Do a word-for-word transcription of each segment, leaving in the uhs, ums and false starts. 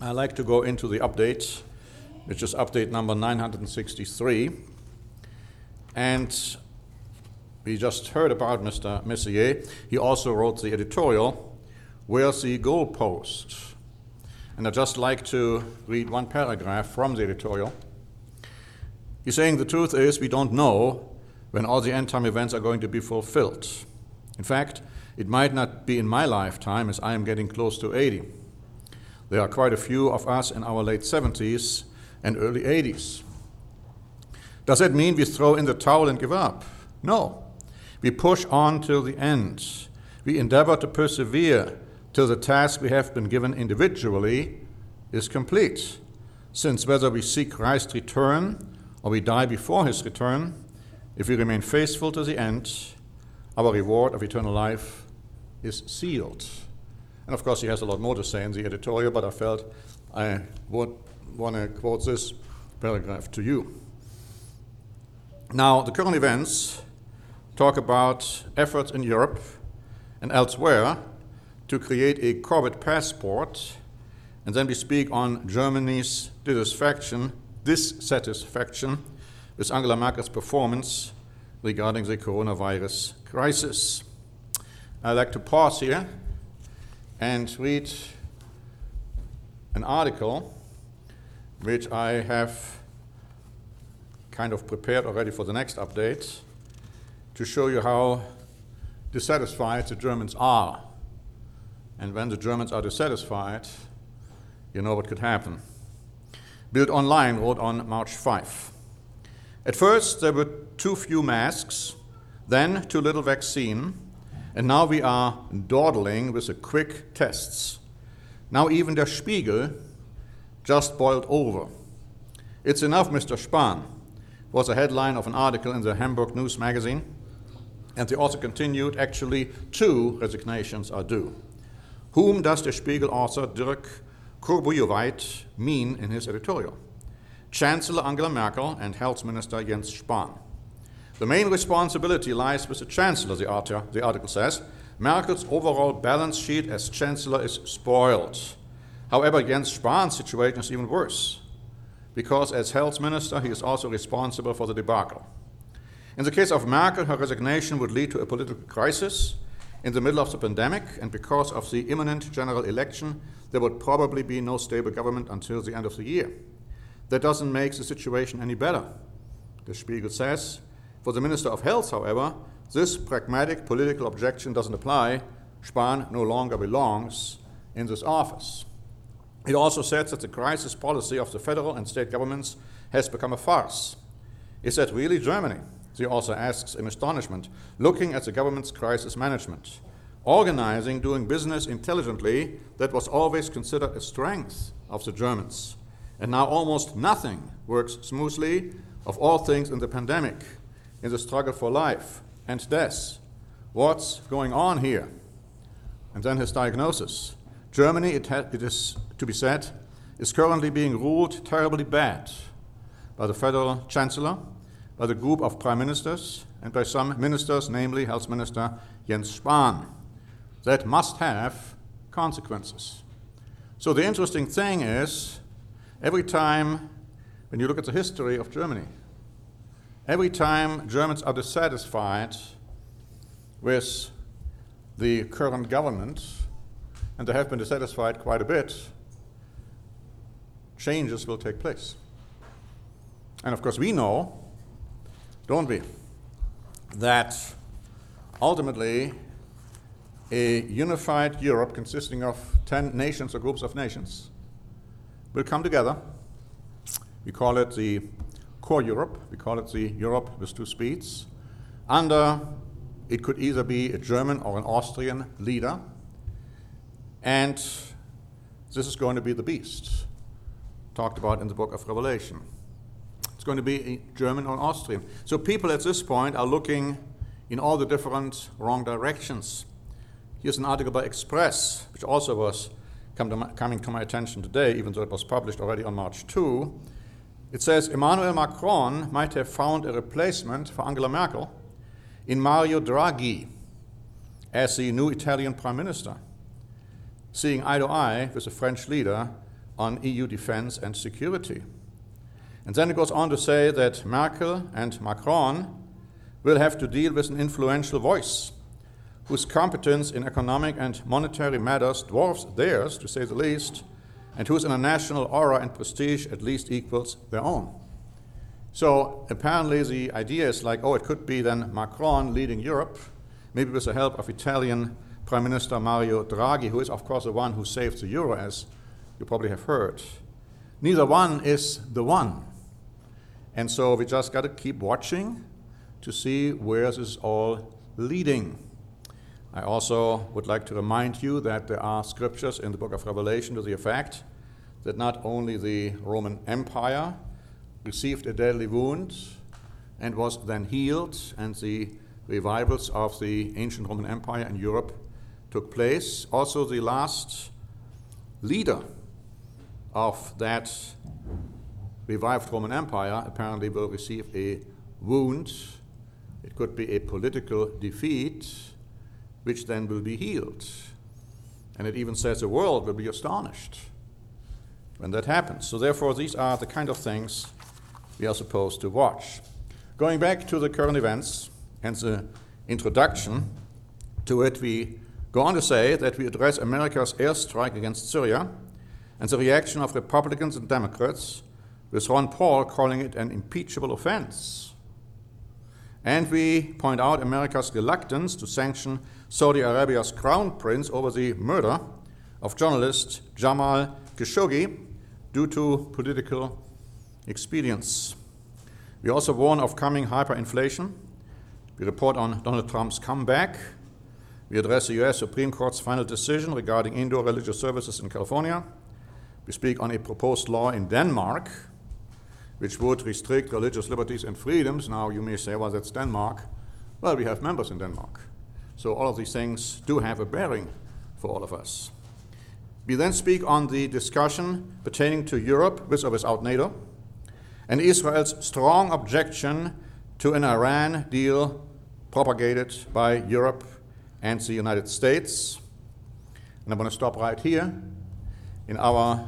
I'd like to go into the update, which is update number nine hundred sixty-three. And we just heard about Mister Messier. He also wrote the editorial, Where's the Goalpost? And I'd just like to read one paragraph from the editorial. He's saying the truth is we don't know when all the end-time events are going to be fulfilled. In fact, it might not be in my lifetime, as I am getting close to eighty. There are quite a few of us in our late seventies and early eighties. Does that mean we throw in the towel and give up? No. We push on till the end. We endeavor to persevere till the task we have been given individually is complete. Since whether we seek Christ's return or we die before his return, if we remain faithful to the end, our reward of eternal life is sealed. And of course, he has a lot more to say in the editorial, but I felt I would want to quote this paragraph to you. Now, the current events talk about efforts in Europe and elsewhere to create a COVID passport, and then we speak on Germany's dissatisfaction, dissatisfaction with Angela Merkel's performance regarding the coronavirus crisis. I'd like to pause here and read an article which I have kind of prepared already for the next update to show you how dissatisfied the Germans are. And when the Germans are dissatisfied, you know what could happen. Bild Online wrote on March fifth. At first, there were too few masks, then too little vaccine, and now we are dawdling with the quick tests. Now even Der Spiegel just boiled over. It's enough, Mister Spahn, was a headline of an article in the Hamburg News magazine, and the author continued, actually two resignations are due. Whom does Der Spiegel author Dirk Courbouyeveit mean in his editorial? Chancellor Angela Merkel and Health Minister Jens Spahn. The main responsibility lies with the Chancellor, the, author, the article says. Merkel's overall balance sheet as Chancellor is spoiled. However, Jens Spahn's situation is even worse, because as Health Minister, he is also responsible for the debacle. In the case of Merkel, her resignation would lead to a political crisis in the middle of the pandemic, and because of the imminent general election, there would probably be no stable government until the end of the year. That doesn't make the situation any better. Der Spiegel says, for the Minister of Health, however, this pragmatic political objection doesn't apply. Spahn no longer belongs in this office. It also says that the crisis policy of the federal and state governments has become a farce. Is that really Germany? The author asks in astonishment, looking at the government's crisis management. Organizing, doing business intelligently, that was always considered a strength of the Germans. And now almost nothing works smoothly, of all things in the pandemic, in the struggle for life and death. What's going on here? And then his diagnosis. Germany, it, ha- it is to be said, is currently being ruled terribly bad by the federal chancellor, by the group of prime ministers, and by some ministers, namely Health Minister Jens Spahn. That must have consequences. So the interesting thing is, every time when you look at the history of Germany, every time Germans are dissatisfied with the current government, and they have been dissatisfied quite a bit, changes will take place. And of course we know, don't we, that ultimately a unified Europe consisting of ten nations or groups of nations will come together. We call it the core Europe, we call it the Europe with two speeds. Under, it could either be a German or an Austrian leader, and this is going to be the beast, talked about in the book of Revelation. It's going to be a German or an Austrian. So people at this point are looking in all the different wrong directions. Here's an article by Express, which also was come to my, coming to my attention today, even though it was published already on March second. It says, Emmanuel Macron might have found a replacement for Angela Merkel in Mario Draghi as the new Italian prime minister, seeing eye to eye with the French leader on E U defense and security. And then it goes on to say that Merkel and Macron will have to deal with an influential voice whose competence in economic and monetary matters dwarfs theirs, to say the least, and whose international aura and prestige at least equals their own. So apparently the idea is like, oh, it could be then Macron leading Europe, maybe with the help of Italian Prime Minister Mario Draghi, who is, of course, the one who saved the euro, as you probably have heard. Neither one is the one. And so we just got to keep watching to see where this is all leading. I also would like to remind you that there are scriptures in the book of Revelation to the effect that not only the Roman Empire received a deadly wound and was then healed, and the revivals of the ancient Roman Empire in Europe took place, also the last leader of that revived Roman Empire apparently will receive a wound. It could be a political defeat, which then will be healed. And it even says the world will be astonished when that happens. So therefore, these are the kind of things we are supposed to watch. Going back to the current events and the introduction to it, we go on to say that we address America's airstrike against Syria and the reaction of Republicans and Democrats, with Ron Paul calling it an impeachable offense. And we point out America's reluctance to sanction Saudi Arabia's crown prince over the murder of journalist Jamal Khashoggi due to political expedience. We also warn of coming hyperinflation. We report on Donald Trump's comeback. We address the U S Supreme Court's final decision regarding indoor religious services in California. We speak on a proposed law in Denmark which would restrict religious liberties and freedoms. Now you may say, well, that's Denmark. Well, we have members in Denmark. So all of these things do have a bearing for all of us. We then speak on the discussion pertaining to Europe with or without NATO, and Israel's strong objection to an Iran deal propagated by Europe and the United States. And I'm going to stop right here. In our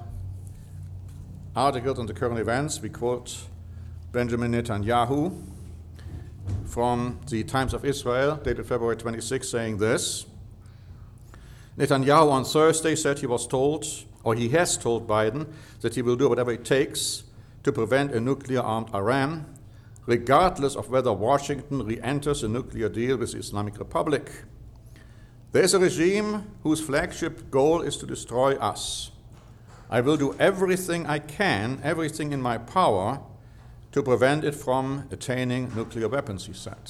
articles on the current events, we quote Benjamin Netanyahu from the Times of Israel, dated February twenty-sixth, saying this. Netanyahu on Thursday said he was told, or he has told Biden, that he will do whatever it takes to prevent a nuclear-armed Iran, regardless of whether Washington re-enters a nuclear deal with the Islamic Republic. There is a regime whose flagship goal is to destroy us. I will do everything I can, everything in my power, to prevent it from attaining nuclear weapons, he said.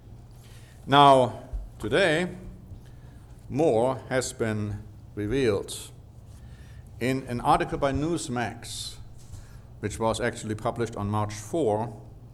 Now, today, more has been revealed. In an article by Newsmax, which was actually published on March fourth,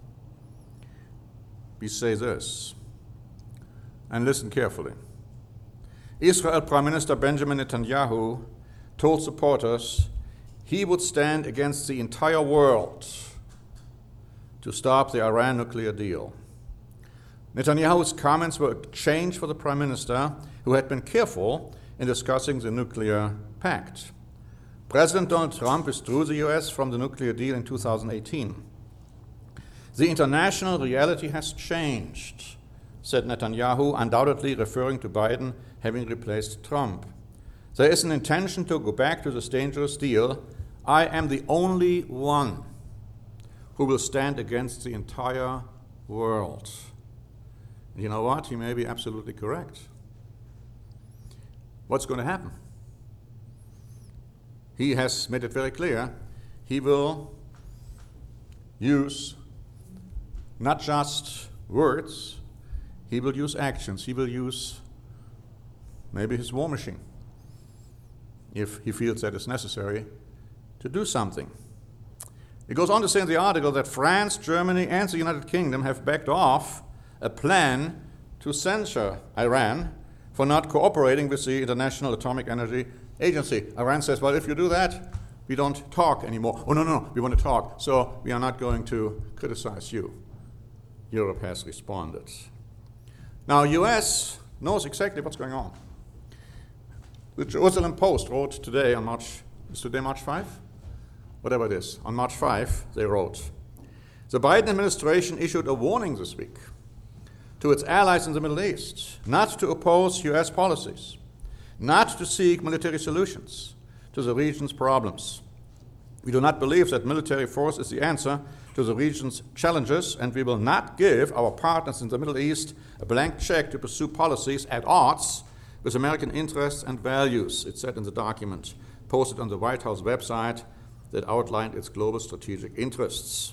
we say this, and listen carefully. Israel Prime Minister Benjamin Netanyahu told supporters he would stand against the entire world to stop the Iran nuclear deal. Netanyahu's comments were a change for the Prime Minister, who had been careful in discussing the nuclear pact. President Donald Trump withdrew the U S from the nuclear deal in two thousand eighteen. The international reality has changed, said Netanyahu, undoubtedly referring to Biden having replaced Trump. There is an intention to go back to this dangerous deal. I am the only one who will stand against the entire world. You know what? He may be absolutely correct. What's going to happen? He has made it very clear he will use not just words, he will use actions. He will use maybe his war machine, if he feels that it's necessary, to do something. It goes on to say in the article that France, Germany, and the United Kingdom have backed off a plan to censure Iran for not cooperating with the International Atomic Energy Agency. Iran says, well, if you do that, we don't talk anymore. Oh, no, no, no, we want to talk, so we are not going to criticize you. Europe has responded. Now, U S knows exactly what's going on. The Jerusalem Post wrote today on March, is today March fifth? whatever it is, on March fifth, they wrote, the Biden administration issued a warning this week to its allies in the Middle East not to oppose U S policies, not to seek military solutions to the region's problems. We do not believe that military force is the answer to the region's challenges, and we will not give our partners in the Middle East a blank check to pursue policies at odds with American interests and values, it said in the document posted on the White House website that outlined its global strategic interests.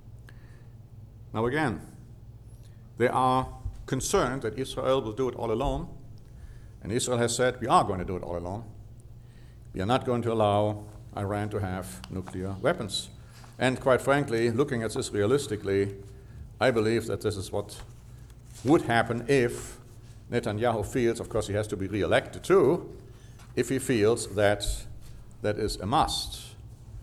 Now again, they are concerned that Israel will do it all alone, and Israel has said, we are going to do it all alone. We are not going to allow Iran to have nuclear weapons. And quite frankly, looking at this realistically, I believe that this is what would happen if Netanyahu feels, of course he has to be re-elected too, if he feels that that is a must.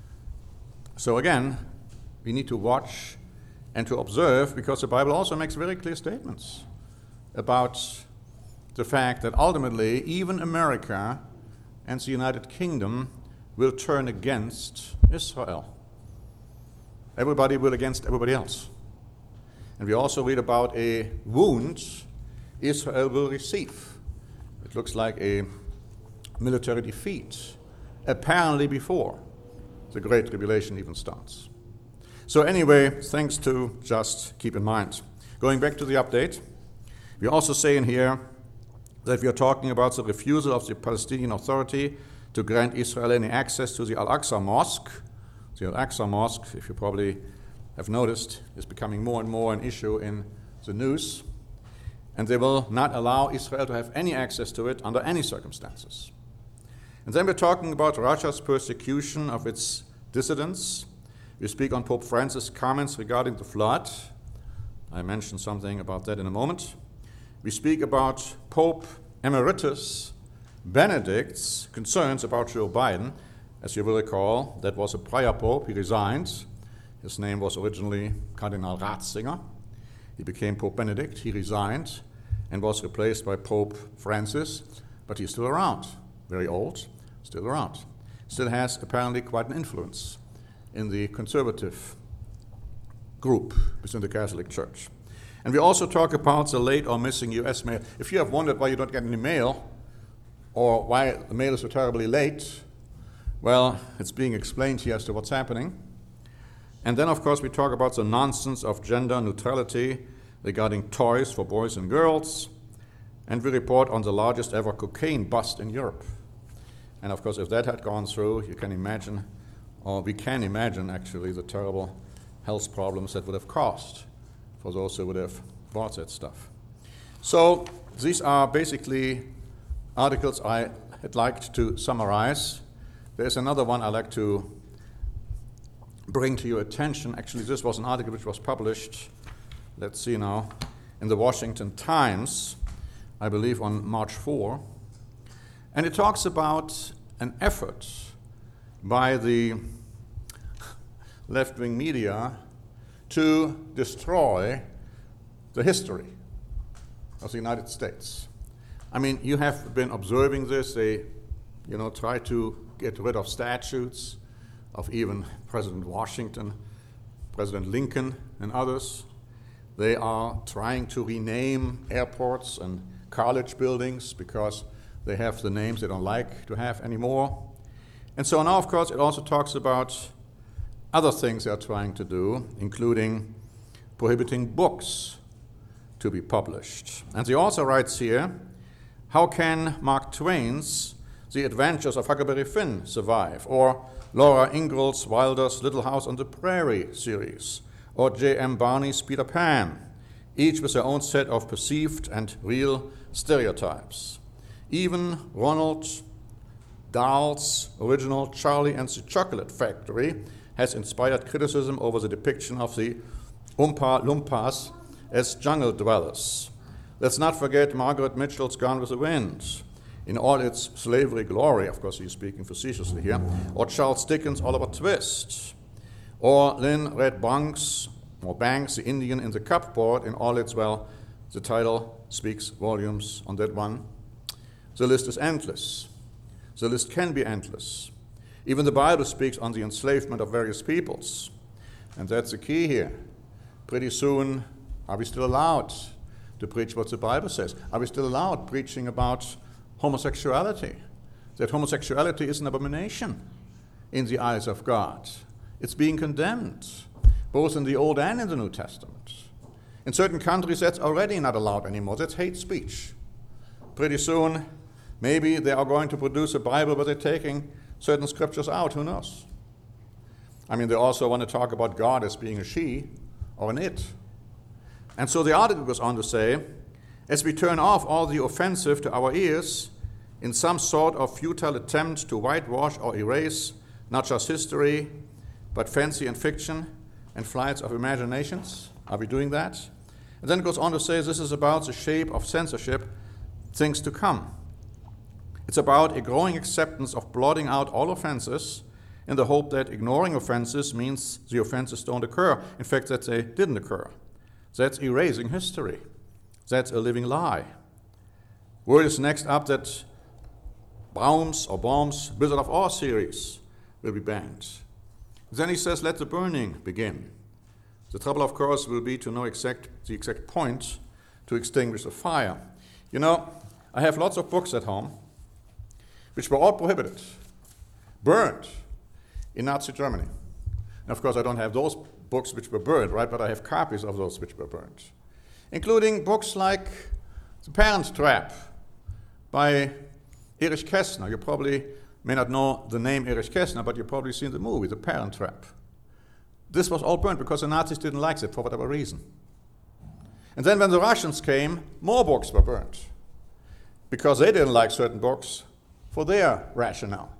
So again, we need to watch and to observe, because the Bible also makes very clear statements about the fact that ultimately even America and the United Kingdom will turn against Israel. Everybody will against everybody else. And we also read about a wound Israel will receive. It looks like a military defeat, apparently before the Great Tribulation even starts. So anyway, things to just keep in mind. Going back to the update, we also say in here that we are talking about the refusal of the Palestinian Authority to grant Israel any access to the Al-Aqsa Mosque. The Al-Aqsa Mosque, if you probably have noticed, is becoming more and more an issue in the news. And they will not allow Israel to have any access to it under any circumstances. And then we're talking about Russia's persecution of its dissidents. We speak on Pope Francis' comments regarding the flood. I mentioned something about that in a moment. We speak about Pope Emeritus Benedict's concerns about Joe Biden. As you will recall, that was a prior pope. He resigned. His name was originally Cardinal Ratzinger. He became Pope Benedict. He resigned and was replaced by Pope Francis, but he's still around. Very old, still around. Still has apparently quite an influence in the conservative group within the Catholic Church. And we also talk about the late or missing U S mail. If you have wondered why you don't get any mail, or why the mail is so terribly late, well, it's being explained here as to what's happening. And then, of course, we talk about the nonsense of gender neutrality regarding toys for boys and girls. And we report on the largest ever cocaine bust in Europe. And, of course, if that had gone through, you can imagine, or we can imagine, actually, the terrible health problems that would have caused for those who would have bought that stuff. So these are basically articles I had liked to summarize. There's another one I'd like to bring to your attention. Actually, this was an article which was published, let's see now, in the Washington Times, I believe on March fourth. And it talks about an effort by the left-wing media to destroy the history of the United States. I mean, you have been observing this. They, you know, try to get rid of statues of even President Washington, President Lincoln, and others. They are trying to rename airports and college buildings because they have the names they don't like to have anymore. And so now, of course, it also talks about other things they are trying to do, including prohibiting books to be published. And the author writes here, how can Mark Twain's The Adventures of Huckleberry Finn survive, or Laura Ingalls Wilder's Little House on the Prairie series, or J M Barney's Peter Pan, each with their own set of perceived and real stereotypes? Even Ronald Dahl's original Charlie and the Chocolate Factory has inspired criticism over the depiction of the Oompa Loompas as jungle dwellers. Let's not forget Margaret Mitchell's Gone with the Wind, in all its slavery glory, of course he's speaking facetiously here, or Charles Dickens' Oliver Twist, or Lynn Red Banks, or Banks, the Indian in the Cupboard, in all its, well, the title speaks volumes on that one. The list is endless. The list can be endless. Even the Bible speaks on the enslavement of various peoples. And that's the key here. Pretty soon, are we still allowed to preach what the Bible says? Are we still allowed preaching about homosexuality? That homosexuality is an abomination in the eyes of God. It's being condemned, both in the Old and in the New Testament. In certain countries, that's already not allowed anymore. That's hate speech. Pretty soon, maybe they are going to produce a Bible, but they're taking certain scriptures out. Who knows? I mean, they also want to talk about God as being a she or an it. And so the article goes on to say, as we turn off all the offensive to our ears in some sort of futile attempt to whitewash or erase not just history, but fancy and fiction and flights of imaginations. Are we doing that? And then it goes on to say this is about the shape of censorship, things to come. It's about a growing acceptance of blotting out all offenses in the hope that ignoring offenses means the offenses don't occur. In fact, that they didn't occur. That's erasing history. That's a living lie. Word is next up that Baum's or Baum's Wizard of Oz series will be banned. Then he says, let the burning begin. The trouble, of course, will be to know exact the exact point to extinguish the fire. You know, I have lots of books at home which were all prohibited, burned in Nazi Germany. And of course, I don't have those books which were burned, right? But I have copies of those which were burned, including books like The Parent Trap by Erich Kästner. You probably may not know the name Erich Kästner, but you've probably seen the movie, The Parent Trap. This was all burned because the Nazis didn't like it for whatever reason. And then when the Russians came, more books were burned because they didn't like certain books for their rationale.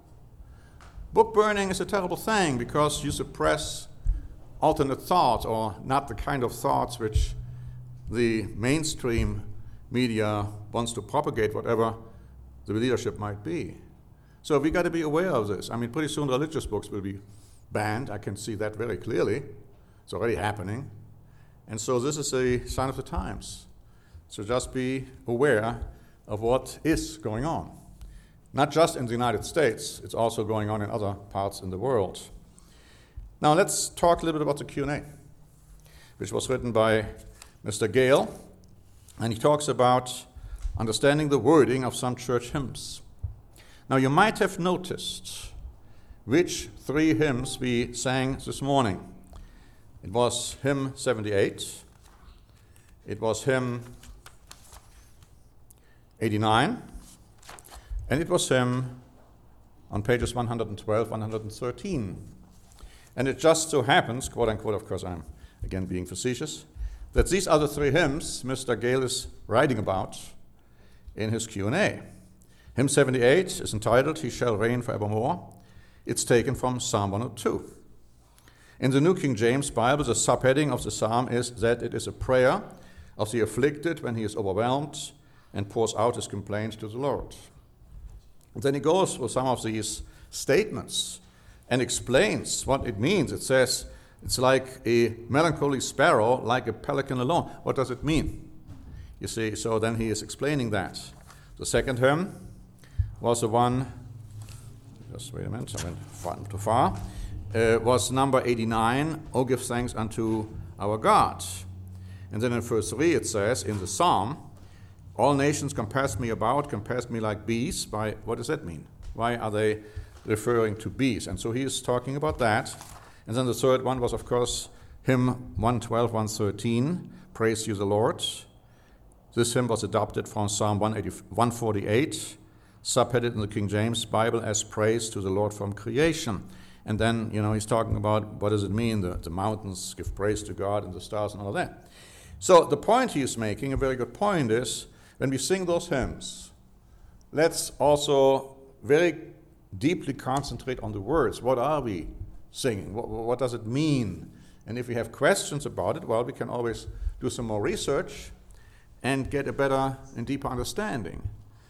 Book burning is a terrible thing because you suppress alternate thoughts, or not the kind of thoughts which the mainstream media wants to propagate, whatever the leadership might be. So we got to be aware of this. I mean, pretty soon religious books will be banned. I can see that very clearly. It's already happening. And so this is a sign of the times. So just be aware of what is going on. Not just in the United States, it's also going on in other parts in the world. Now let's talk a little bit about the Q and A, which was written by Mister Gale, and he talks about understanding the wording of some church hymns. Now you might have noticed which three hymns we sang this morning. It was hymn seventy-eight, it was hymn eighty-nine, and it was hymn on pages one hundred twelve, one hundred thirteen. And it just so happens, quote unquote, of course I'm again being facetious, that these are the three hymns Mister Gale is writing about in his Q and A. Hymn seventy-eight is entitled, He Shall Reign Forevermore. It's taken from Psalm one oh two. In the New King James Bible, the subheading of the psalm is that it is a prayer of the afflicted when he is overwhelmed and pours out his complaint to the Lord. And then he goes through some of these statements and explains what it means. It says, it's like a melancholy sparrow, like a pelican alone. What does it mean? You see, so then he is explaining that. The second hymn was the one, just wait a minute, I went far, too far, uh, was number eighty-nine, O give thanks unto our God. And then in verse three it says, in the psalm, all nations compassed me about, compassed me like bees. By, what does that mean? Why are they referring to bees? And so he is talking about that. And then the third one was, of course, hymn one twelve, one thirteen, Praise You the Lord. This hymn was adopted from Psalm one forty-eight, subheaded in the King James Bible as Praise to the Lord from Creation. And then, you know, he's talking about what does it mean, the, the mountains give praise to God and the stars and all that. So the point he is making, a very good point, is when we sing those hymns, let's also very deeply concentrate on the words. What are we singing? What, what does it mean? And if we have questions about it, well, we can always do some more research and get a better and deeper understanding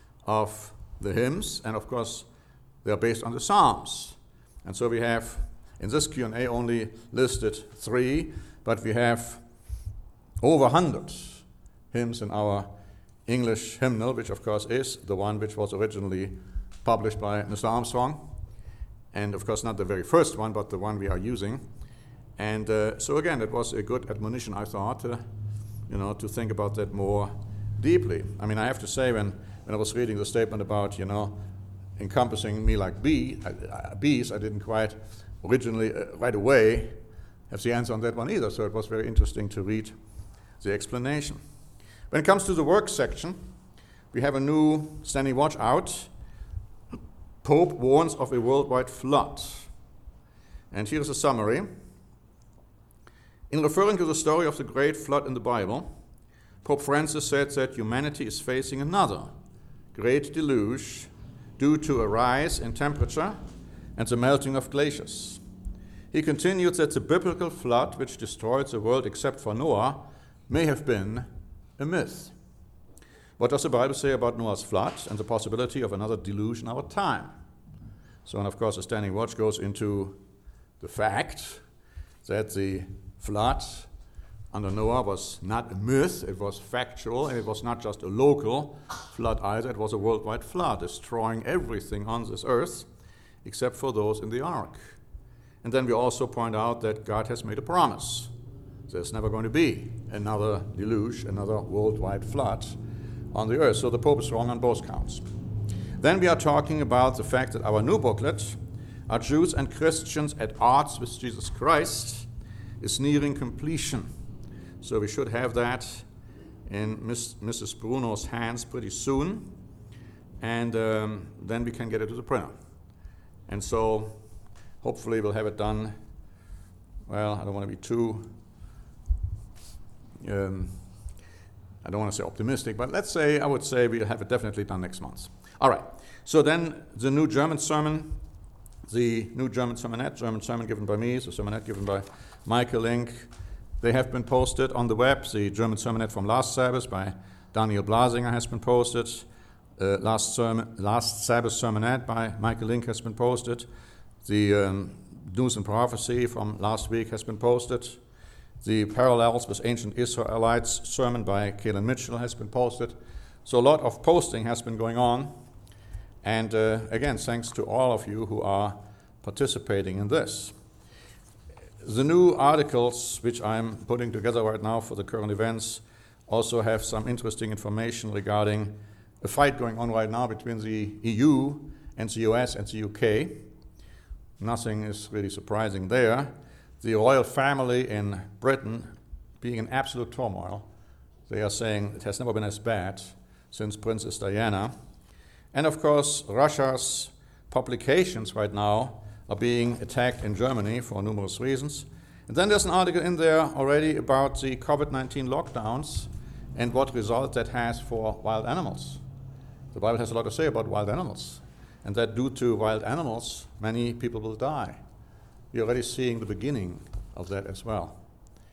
of the hymns. And of course, they are based on the Psalms. And so we have, in this Q and A, only listed three, but we have over one hundred hymns in our English hymnal, which of course is the one which was originally published by Mister Armstrong. and of course not the very first one, but the one we are using. And uh, so again, it was a good admonition, I thought, uh, you know, to think about that more deeply. I mean, I have to say, when, when I was reading the statement about, you know, encompassing me like bee, uh, bees, I didn't quite originally, uh, right away, have the answer on that one either, so it was very interesting to read the explanation. When it comes to the work section, we have a new standing watch out. Pope warns of a worldwide flood. And here's a summary. In referring to the story of the great flood in the Bible, Pope Francis said that humanity is facing another great deluge due to a rise in temperature and the melting of glaciers. He continued that the biblical flood, which destroyed the world except for Noah, may have been a myth. What does the Bible say about Noah's flood and the possibility of another deluge in our time? So, and of course, the Standing Watch goes into the fact that the flood under Noah was not a myth, it was factual, and it was not just a local flood either, it was a worldwide flood, destroying everything on this earth except for those in the ark. And then we also point out that God has made a promise. There's never going to be another deluge, another worldwide flood on the earth. So the Pope is wrong on both counts. Then we are talking about the fact that our new booklet, Are Jews and Christians at Odds with Jesus Christ, is nearing completion. So we should have that in Miss, Missus Bruno's hands pretty soon, and um, then we can get it to the printer. And so hopefully we'll have it done, well, I don't want to be too, um, I don't want to say optimistic, but let's say, I would say we'll have it definitely done next month. All right, so then the new German sermon, the new German sermonette, German sermon given by me, the sermonette given by Michael Link, they have been posted on the web. The German sermonette from last Sabbath by Daniel Blasinger has been posted. Uh, last, sermon, last Sabbath sermonette by Michael Link has been posted. The um, News and Prophecy from last week has been posted. The Parallels with Ancient Israelites sermon by Kalen Mitchell has been posted. So a lot of posting has been going on. And uh, again, thanks to all of you who are participating in this. The new articles, which I'm putting together right now for the current events, also have some interesting information regarding a fight going on right now between the E U and the U S and the U K. Nothing is really surprising there. The royal family in Britain being in absolute turmoil. They are saying it has never been as bad since Princess Diana. And of course, Russia's publications right now are being attacked in Germany for numerous reasons. And then there's an article in there already about the covid nineteen lockdowns and what result that has for wild animals. The Bible has a lot to say about wild animals, and that due to wild animals, many people will die. We're already seeing the beginning of that as well.